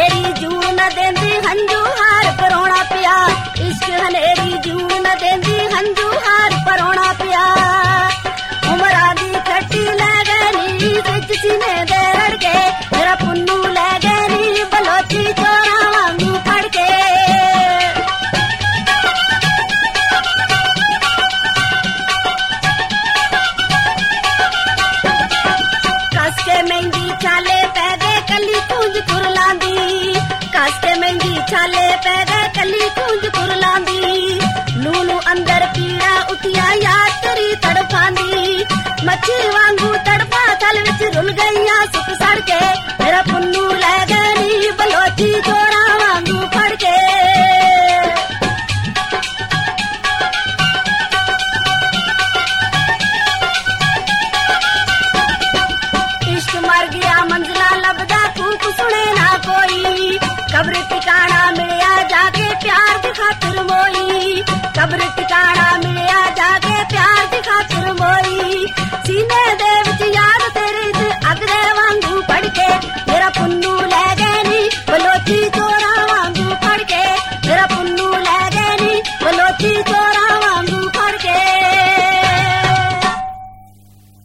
हनेरी जू न देंदी हंजू हार परोना पिया, इश्क हनेरी जू न देंदी हंजू हार परोना पिया। उमरा दी खट्टी ले गनी बिच सीने दे रड़के, मेरा पुन्नू ले गनी बलोची चोरा वांगू फड़के। कस के मेहंदी चाले पै गए कली कूंज कुरलांदी, कस के मेहंदी चाले पै गए कली कूंज कुरलांदी। नूनू अंदर पीड़ा उठिया याद करी तड़पांदी, मच्छी वांगू तड़पा थल विच रुल गईया सुख सड़के, मेरा पुन्नू ले गनी बलोची चोरा वांगू फड़के। इश्क मर गया मंजिल